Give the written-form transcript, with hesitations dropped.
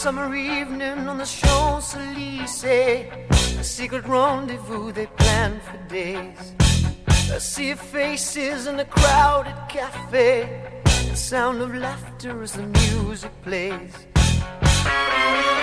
summer evening on the Champs-Élysées, a secret rendezvous they planned for days. A sea of faces in a crowded cafe, the sound of laughter as the music plays.